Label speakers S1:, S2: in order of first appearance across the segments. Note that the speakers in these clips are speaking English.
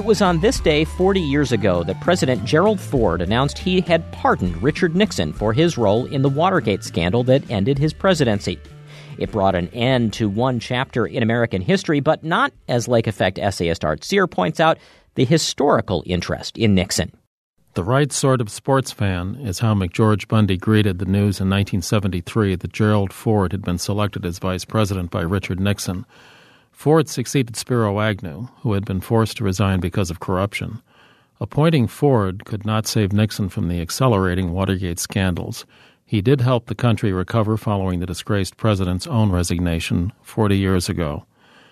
S1: was on this day 40 years ago that President Gerald Ford announced he had pardoned Richard Nixon for his role in the Watergate scandal that ended his presidency. It brought an end to one chapter in American history, but not, as Lake Effect essayist Art Sear points out, the historical interest in Nixon.
S2: The right sort of sports fan is how McGeorge Bundy greeted the news in 1973 that Gerald Ford had been selected as vice president by Richard Nixon. Ford succeeded Spiro Agnew, who had been forced to resign because of corruption. Appointing Ford could not save Nixon from the accelerating Watergate scandals. He did help the country recover following the disgraced president's own resignation 40 years ago.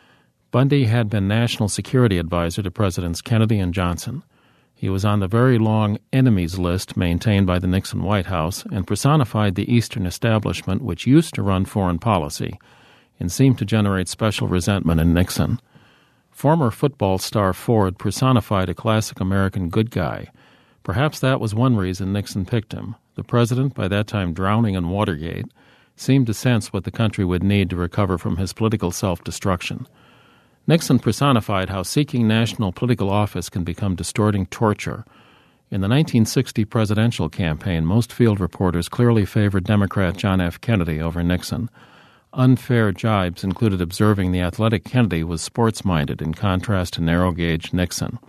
S2: Bundy had been national security advisor to Presidents Kennedy and Johnson. He was on the very long enemies list maintained by the Nixon White House and personified the Eastern establishment which used to run foreign policy and seemed to generate special resentment in Nixon. Former football star Ford personified a classic American good guy. Perhaps that was one reason Nixon picked him. The president, by that time drowning in Watergate, seemed to sense what the country would need to recover from his political self-destruction. Nixon personified how seeking national political office can become distorting torture. In the 1960 presidential campaign, most field reporters clearly favored Democrat John F. Kennedy over Nixon. Unfair jibes included observing the athletic Kennedy was sports-minded in contrast to narrow-gauge Nixon.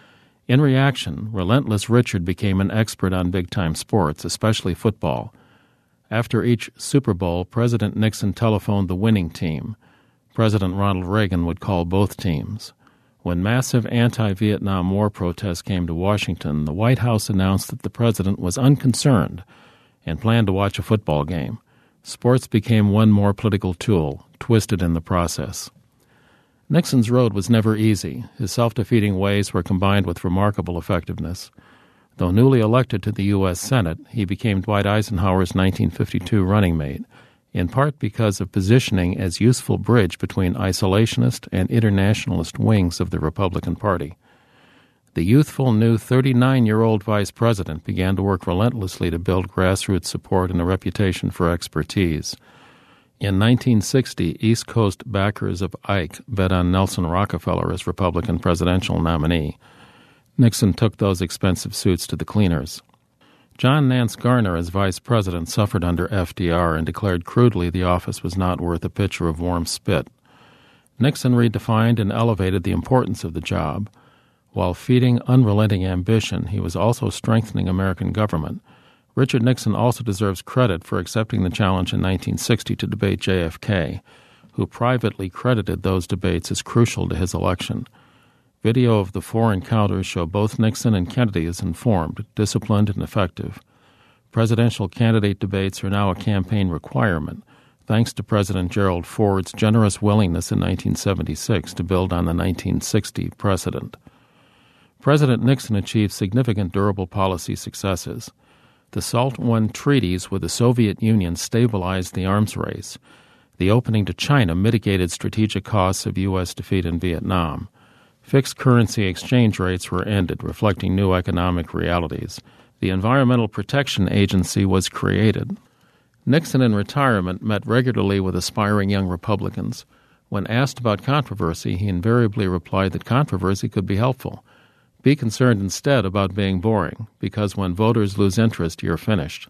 S2: In reaction, relentless Richard became an expert on big-time sports, especially football. After each Super Bowl, President Nixon telephoned the winning team. President Ronald Reagan would call both teams. When massive anti-Vietnam War protests came to Washington, the White House announced that the president was unconcerned and planned to watch a football game. Sports became one more political tool, twisted in the process. Nixon's road was never easy. His self-defeating ways were combined with remarkable effectiveness. Though newly elected to the U.S. Senate, he became Dwight Eisenhower's 1952 running mate, in part because of positioning as useful bridge between isolationist and internationalist wings of the Republican Party. The youthful new 39-year-old vice president began to work relentlessly to build grassroots support and a reputation for expertise. In 1960, East Coast backers of Ike bet on Nelson Rockefeller as Republican presidential nominee. Nixon took those expensive suits to the cleaners. John Nance Garner, as vice president, suffered under FDR and declared crudely the office was not worth a pitcher of warm spit. Nixon redefined and elevated the importance of the job. While feeding unrelenting ambition, he was also strengthening American government. Richard Nixon also deserves credit for accepting the challenge in 1960 to debate JFK, who privately credited those debates as crucial to his election. Video of the four encounters show both Nixon and Kennedy as informed, disciplined, and effective. Presidential candidate debates are now a campaign requirement, thanks to President Gerald Ford's generous willingness in 1976 to build on the 1960 precedent. President Nixon achieved significant durable policy successes. The SALT I treaties with the Soviet Union stabilized the arms race. The opening to China mitigated strategic costs of U.S. defeat in Vietnam. Fixed currency exchange rates were ended, reflecting new economic realities. The Environmental Protection Agency was created. Nixon, in retirement, met regularly with aspiring young Republicans. When asked about controversy, he invariably replied that controversy could be helpful. Be concerned instead about being boring, because when voters lose interest, you're finished.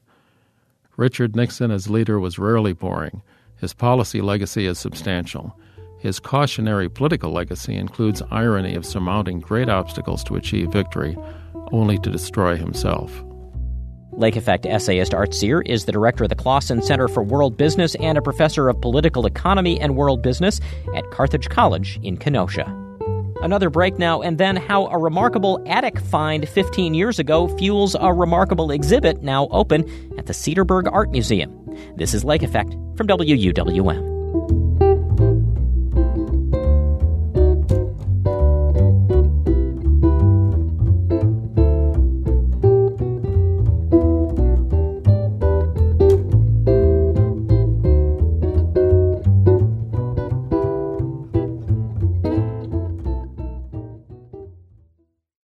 S2: Richard Nixon as leader was rarely boring. His policy legacy is substantial. His cautionary political legacy includes irony of surmounting great obstacles to achieve victory, only to destroy himself.
S1: Lake Effect essayist Art Sear is the director of the Clausen Center for World Business and a professor of political economy and world business at Carthage College in Kenosha. Another break now, and then how a remarkable attic find 15 years ago fuels a remarkable exhibit now open at the Cedarburg Art Museum. This is Lake Effect from WUWM.